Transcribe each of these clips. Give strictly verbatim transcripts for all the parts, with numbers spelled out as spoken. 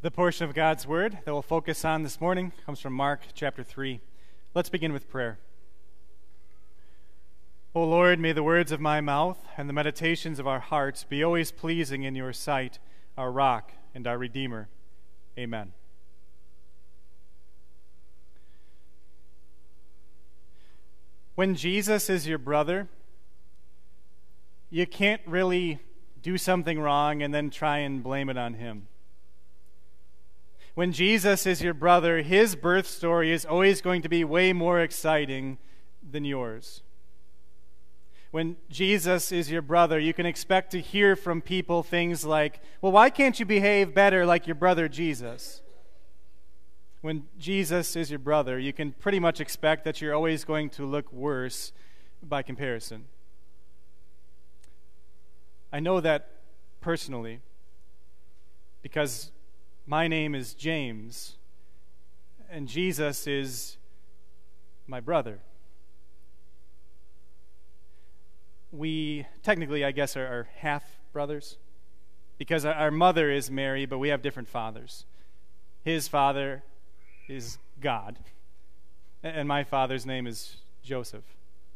The portion of God's Word that we'll focus on this morning comes from Mark chapter three. Let's begin with prayer. O Lord, may the words of my mouth and the meditations of our hearts be always pleasing in your sight, our rock and our Redeemer. Amen. When Jesus is your brother, you can't really do something wrong and then try and blame it on him. When Jesus is your brother, his birth story is always going to be way more exciting than yours. When Jesus is your brother, you can expect to hear from people things like, well, why can't you behave better like your brother Jesus? When Jesus is your brother, you can pretty much expect that you're always going to look worse by comparison. I know that personally because my name is James, and Jesus is my brother. We technically, I guess, are, are half brothers because our mother is Mary, but we have different fathers. His father is God, and my father's name is Joseph.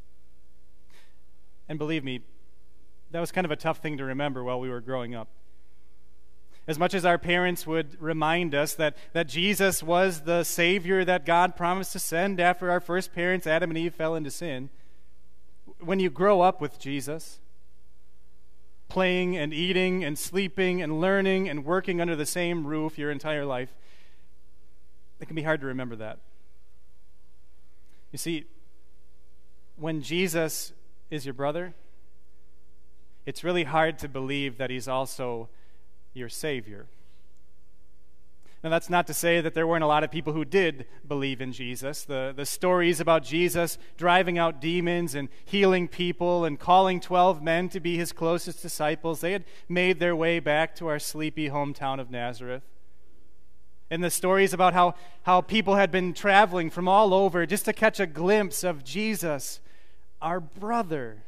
And believe me, that was kind of a tough thing to remember while we were growing up. As much as our parents would remind us that, that Jesus was the Savior that God promised to send after our first parents, Adam and Eve, fell into sin, when you grow up with Jesus, playing and eating and sleeping and learning and working under the same roof your entire life, it can be hard to remember that. You see, when Jesus is your brother, it's really hard to believe that he's also your Savior. Now, that's not to say that there weren't a lot of people who did believe in Jesus. The, the stories about Jesus driving out demons and healing people and calling twelve men to be his closest disciples, they had made their way back to our sleepy hometown of Nazareth. And the stories about how, how people had been traveling from all over just to catch a glimpse of Jesus, our brother.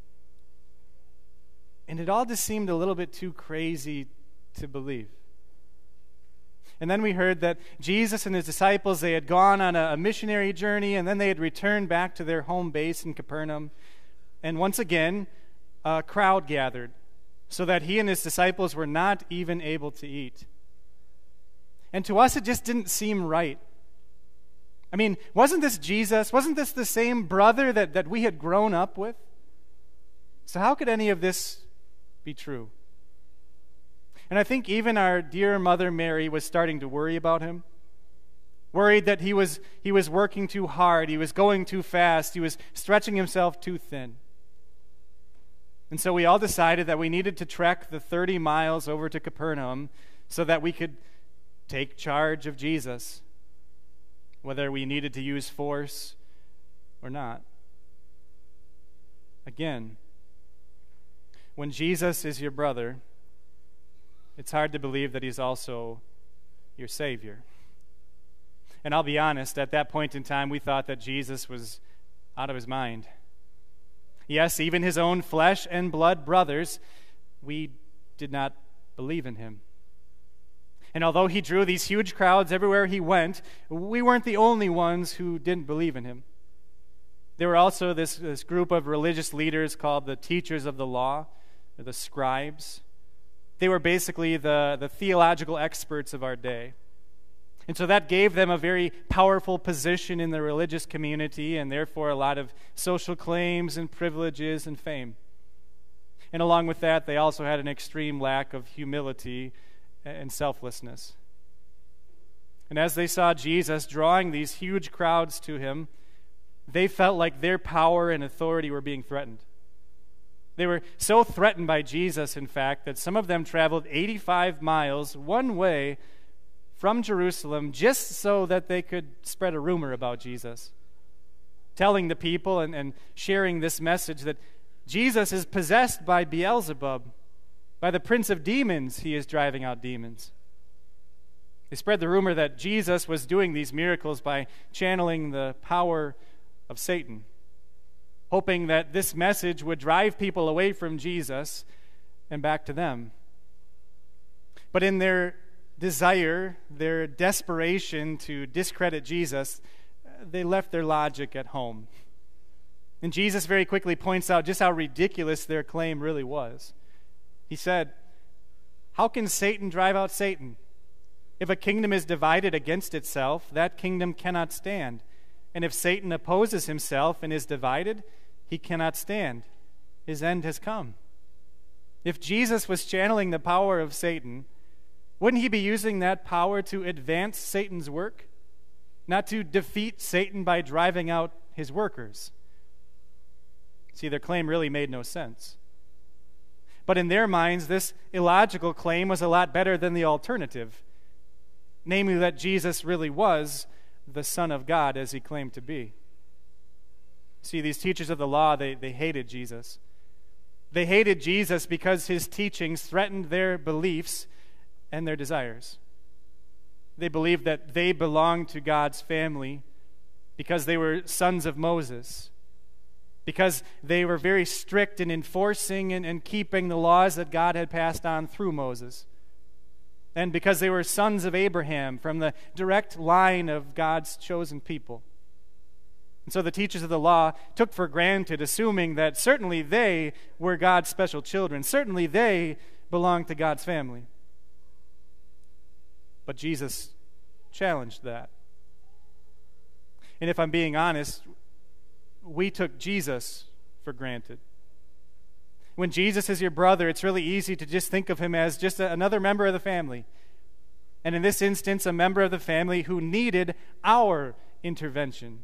And it all just seemed a little bit too crazy to believe. And then we heard that Jesus and his disciples, they had gone on a, a missionary journey, and then they had returned back to their home base in Capernaum. And once again, a crowd gathered so that he and his disciples were not even able to eat. And to us, it just didn't seem right. I mean, wasn't this Jesus? Wasn't this the same brother that, that we had grown up with? So how could any of this be true? And I think even our dear mother Mary was starting to worry about him. Worried that he was he was working too hard, he was going too fast, he was stretching himself too thin. And so we all decided that we needed to trek the thirty miles over to Capernaum so that we could take charge of Jesus, whether we needed to use force or not. Again, when Jesus is your brother, it's hard to believe that he's also your Savior. And I'll be honest, at that point in time, we thought that Jesus was out of his mind. Yes, even his own flesh and blood brothers, we did not believe in him. And although he drew these huge crowds everywhere he went, we weren't the only ones who didn't believe in him. There were also this, this group of religious leaders called the teachers of the law, or the scribes. They were basically the, the theological experts of our day. And so that gave them a very powerful position in the religious community, and therefore a lot of social claims and privileges and fame. And along with that, they also had an extreme lack of humility and selflessness. And as they saw Jesus drawing these huge crowds to him, they felt like their power and authority were being threatened. They were so threatened by Jesus, in fact, that some of them traveled eighty-five miles one way from Jerusalem just so that they could spread a rumor about Jesus, telling the people and, and sharing this message that Jesus is possessed by Beelzebub, by the prince of demons. He is driving out demons. They spread the rumor that Jesus was doing these miracles by channeling the power of Satan, hoping that this message would drive people away from Jesus and back to them. But in their desire, their desperation to discredit Jesus, they left their logic at home. And Jesus very quickly points out just how ridiculous their claim really was. He said, "How can Satan drive out Satan? If a kingdom is divided against itself, that kingdom cannot stand. And if Satan opposes himself and is divided, he cannot stand. His end has come." If Jesus was channeling the power of Satan, wouldn't he be using that power to advance Satan's work, not to defeat Satan by driving out his workers? See, their claim really made no sense. But in their minds, this illogical claim was a lot better than the alternative, namely that Jesus really was the Son of God as he claimed to be. See, these teachers of the law, they, they hated Jesus. They hated Jesus because his teachings threatened their beliefs and their desires. They believed that they belonged to God's family because they were sons of Moses, because they were very strict in enforcing and, and keeping the laws that God had passed on through Moses, and because they were sons of Abraham from the direct line of God's chosen people. And so the teachers of the law took for granted, assuming that certainly they were God's special children, certainly they belonged to God's family. But Jesus challenged that. And if I'm being honest, we took Jesus for granted. When Jesus is your brother, it's really easy to just think of him as just a, another member of the family. And in this instance, a member of the family who needed our intervention.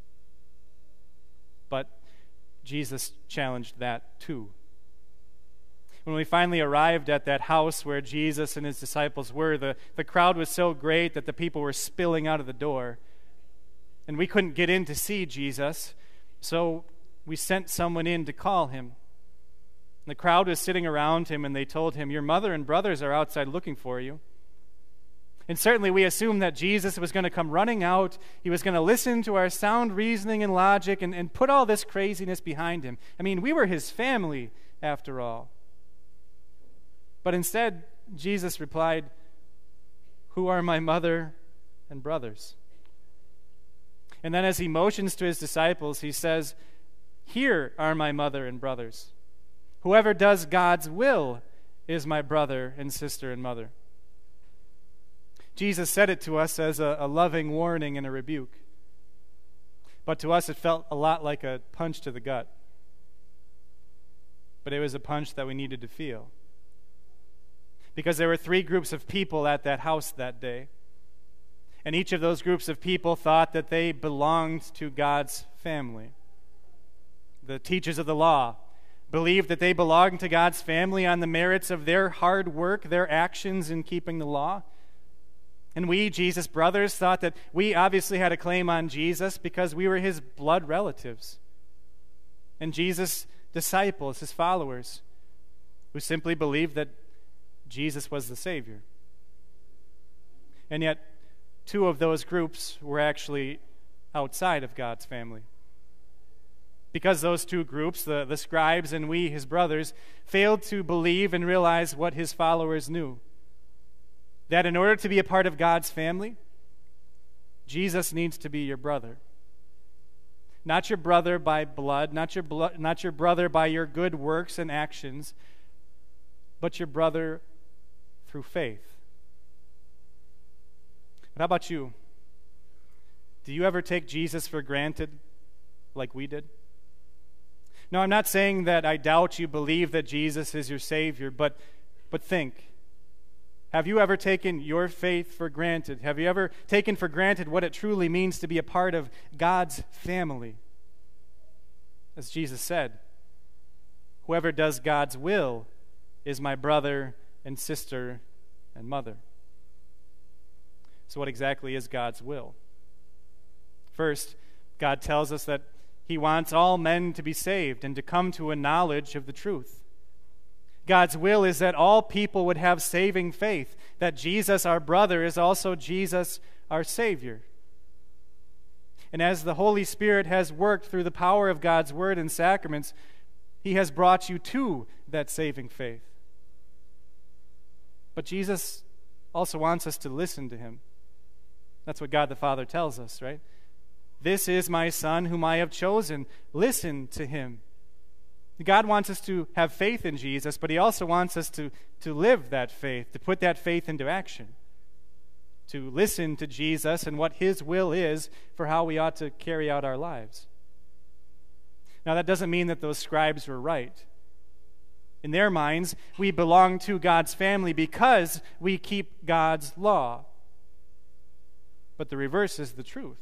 But Jesus challenged that too. When we finally arrived at that house where Jesus and his disciples were, the, the crowd was so great that the people were spilling out of the door. And we couldn't get in to see Jesus, so we sent someone in to call him. The crowd was sitting around him, and they told him, "Your mother and brothers are outside looking for you." And certainly we assumed that Jesus was going to come running out. He was going to listen to our sound reasoning and logic and, and put all this craziness behind him. I mean, we were his family, after all. But instead, Jesus replied, "Who are my mother and brothers?" And then as he motions to his disciples, he says, "Here are my mother and brothers. Whoever does God's will is my brother and sister and mother." Jesus said it to us as a, a loving warning and a rebuke. But to us it felt a lot like a punch to the gut. But it was a punch that we needed to feel. Because there were three groups of people at that house that day. And each of those groups of people thought that they belonged to God's family. The teachers of the law believed that they belonged to God's family on the merits of their hard work, their actions in keeping the law. And we, Jesus' brothers, thought that we obviously had a claim on Jesus because we were his blood relatives. And Jesus' disciples, his followers, who simply believed that Jesus was the Savior. And yet, two of those groups were actually outside of God's family. Because those two groups, the, the scribes and we, his brothers, failed to believe and realize what his followers knew. That in order to be a part of God's family, Jesus needs to be your brother. Not your brother by blood, not your, blo- not your brother by your good works and actions, but your brother through faith. But how about you? Do you ever take Jesus for granted like we did? No, I'm not saying that I doubt you believe that Jesus is your Savior, but, but think. Have you ever taken your faith for granted? Have you ever taken for granted what it truly means to be a part of God's family? As Jesus said, "Whoever does God's will is my brother and sister and mother." So what exactly is God's will? First, God tells us that he wants all men to be saved and to come to a knowledge of the truth. God's will is that all people would have saving faith, that Jesus, our brother, is also Jesus, our Savior. And as the Holy Spirit has worked through the power of God's word and sacraments, he has brought you to that saving faith. But Jesus also wants us to listen to him. That's what God the Father tells us, right? This is my Son whom I have chosen. Listen to him. God wants us to have faith in Jesus, but he also wants us to, to live that faith, to put that faith into action, to listen to Jesus and what his will is for how we ought to carry out our lives. Now, that doesn't mean that those scribes were right. In their minds, we belong to God's family because we keep God's law. But the reverse is the truth.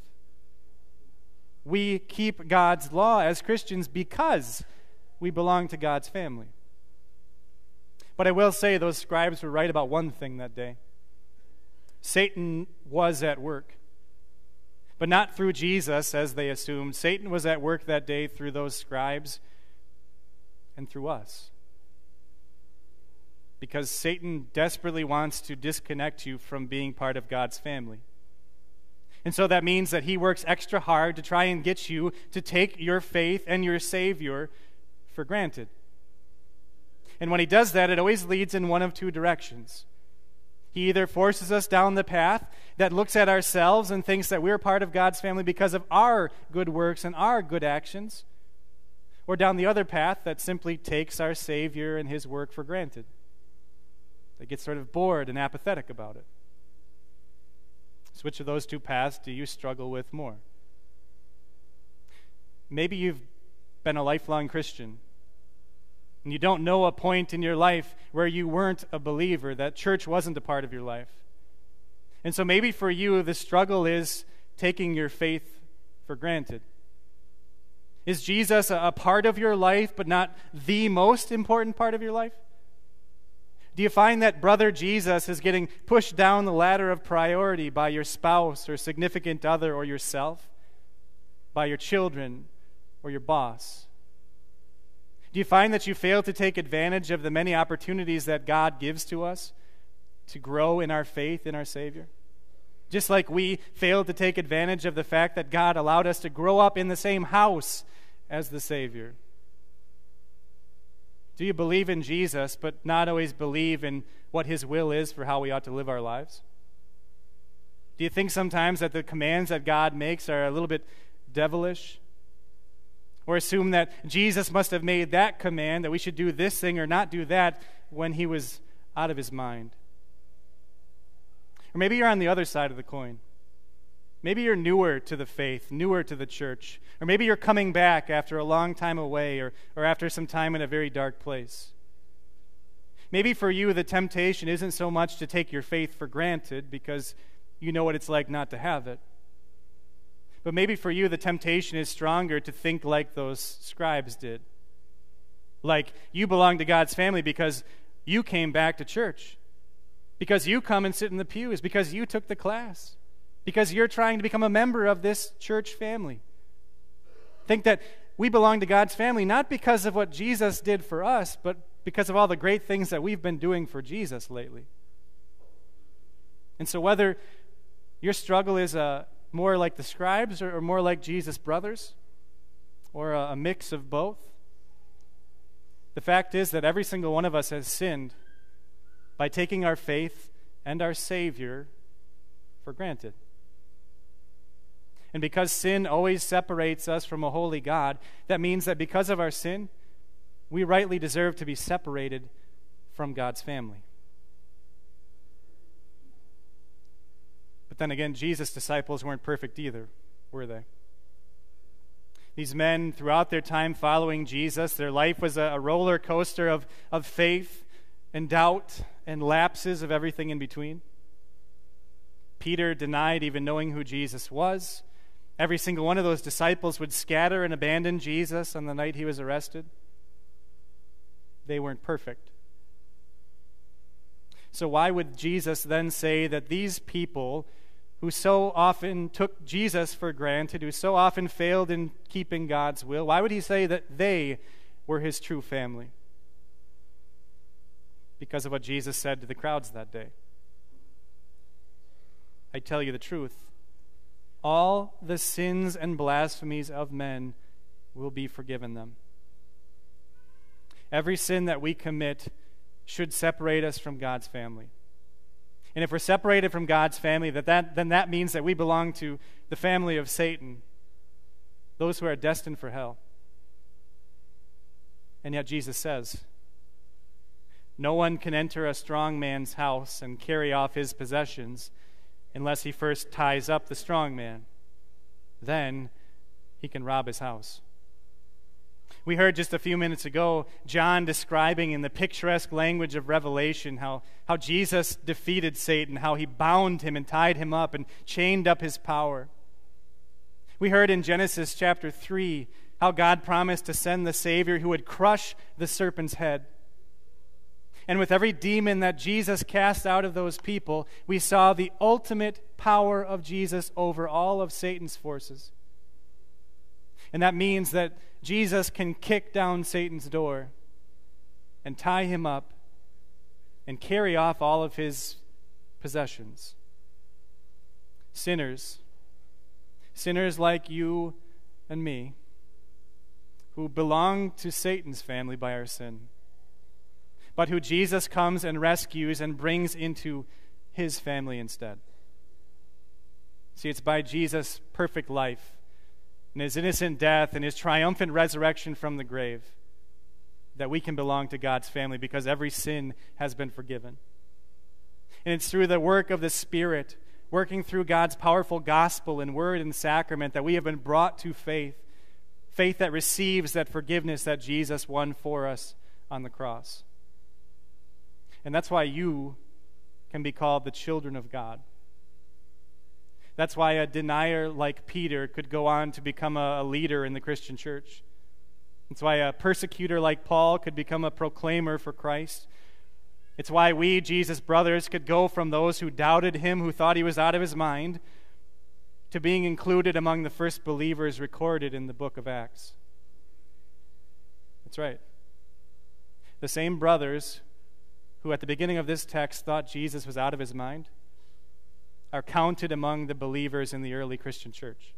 We keep God's law as Christians because we belong to God's family. But I will say those scribes were right about one thing that day. Satan was at work. But not through Jesus, as they assumed. Satan was at work that day through those scribes and through us. Because Satan desperately wants to disconnect you from being part of God's family. And so that means that he works extra hard to try and get you to take your faith and your Savior for granted. And when he does that, it always leads in one of two directions. He either forces us down the path that looks at ourselves and thinks that we're part of God's family because of our good works and our good actions, or down the other path that simply takes our Savior and his work for granted. They get sort of bored and apathetic about it. So which of those two paths do you struggle with more? Maybe you've been a lifelong Christian, and you don't know a point in your life where you weren't a believer, that church wasn't a part of your life. And so maybe for you, the struggle is taking your faith for granted. Is Jesus a part of your life, but not the most important part of your life? Do you find that brother Jesus is getting pushed down the ladder of priority by your spouse or significant other or yourself, by your children or your boss? Do you find that you fail to take advantage of the many opportunities that God gives to us to grow in our faith in our Savior? Just like we failed to take advantage of the fact that God allowed us to grow up in the same house as the Savior. Do you believe in Jesus, but not always believe in what his will is for how we ought to live our lives? Do you think sometimes that the commands that God makes are a little bit devilish? Or assume that Jesus must have made that command, that we should do this thing or not do that, when he was out of his mind? Or maybe you're on the other side of the coin. Maybe you're newer to the faith, newer to the church. Or maybe you're coming back after a long time away, or, or after some time in a very dark place. Maybe for you the temptation isn't so much to take your faith for granted because you know what it's like not to have it. But maybe for you the temptation is stronger to think like those scribes did. Like you belong to God's family because you came back to church. Because you come and sit in the pews. Because you took the class. Because you're trying to become a member of this church family. Think that we belong to God's family not because of what Jesus did for us, but because of all the great things that we've been doing for Jesus lately. And so whether your struggle is a more like the scribes or, or more like Jesus' brothers, or a, a mix of both, the fact is that every single one of us has sinned by taking our faith and our Savior for granted. And because sin always separates us from a holy God, that means that because of our sin, we rightly deserve to be separated from God's family. But then again, Jesus' disciples weren't perfect either, were they? These men, throughout their time following Jesus, their life was a roller coaster of, of faith and doubt and lapses of everything in between. Peter denied even knowing who Jesus was. Every single one of those disciples would scatter and abandon Jesus on the night he was arrested. They weren't perfect. So why would Jesus then say that these people who so often took Jesus for granted, who so often failed in keeping God's will, why would he say that they were his true family? Because of what Jesus said to the crowds that day. I tell you the truth, all the sins and blasphemies of men will be forgiven them. Every sin that we commit should separate us from God's family. And if we're separated from God's family, that, that then that means that we belong to the family of Satan, those who are destined for hell. And yet Jesus says, no one can enter a strong man's house and carry off his possessions unless he first ties up the strong man. Then he can rob his house. We heard just a few minutes ago John describing in the picturesque language of Revelation how, how Jesus defeated Satan, how he bound him and tied him up and chained up his power. We heard in Genesis chapter three how God promised to send the Savior who would crush the serpent's head. And with every demon that Jesus cast out of those people, we saw the ultimate power of Jesus over all of Satan's forces. And that means that Jesus can kick down Satan's door and tie him up and carry off all of his possessions. Sinners, sinners like you and me, who belong to Satan's family by our sin, but who Jesus comes and rescues and brings into his family instead. See, it's by Jesus' perfect life and his innocent death and his triumphant resurrection from the grave that we can belong to God's family, because every sin has been forgiven. And it's through the work of the Spirit, working through God's powerful gospel and word and sacrament, that we have been brought to faith, faith that receives that forgiveness that Jesus won for us on the cross. And that's why you can be called the children of God. That's why a denier like Peter could go on to become a, a leader in the Christian church. That's why a persecutor like Paul could become a proclaimer for Christ. It's why we, Jesus' brothers, could go from those who doubted him, who thought he was out of his mind, to being included among the first believers recorded in the book of Acts. That's right. The same brothers who at the beginning of this text thought Jesus was out of his mind are counted among the believers in the early Christian church.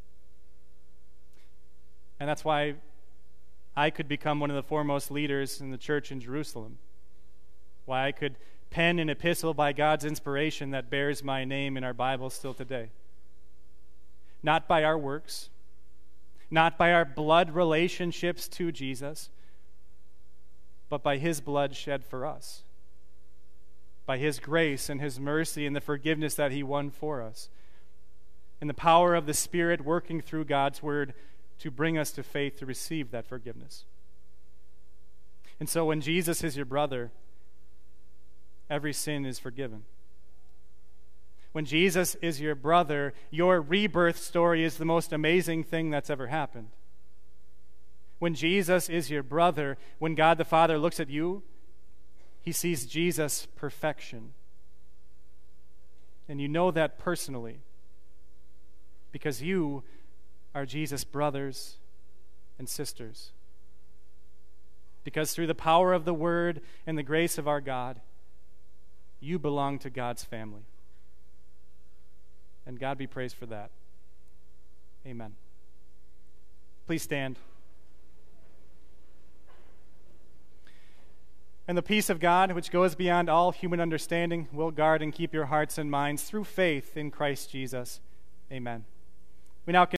And that's why I could become one of the foremost leaders in the church in Jerusalem. Why I could pen an epistle by God's inspiration that bears my name in our Bible still today. Not by our works, not by our blood relationships to Jesus, but by his blood shed for us. By his grace and his mercy and the forgiveness that he won for us. And the power of the Spirit working through God's word to bring us to faith to receive that forgiveness. And so when Jesus is your brother, every sin is forgiven. When Jesus is your brother, your rebirth story is the most amazing thing that's ever happened. When Jesus is your brother, when God the Father looks at you, he sees Jesus' perfection. And you know that personally because you are Jesus' brothers and sisters. Because through the power of the Word and the grace of our God, you belong to God's family. And God be praised for that. Amen. Please stand. And the peace of God, which goes beyond all human understanding, will guard and keep your hearts and minds through faith in Christ Jesus. Amen. We now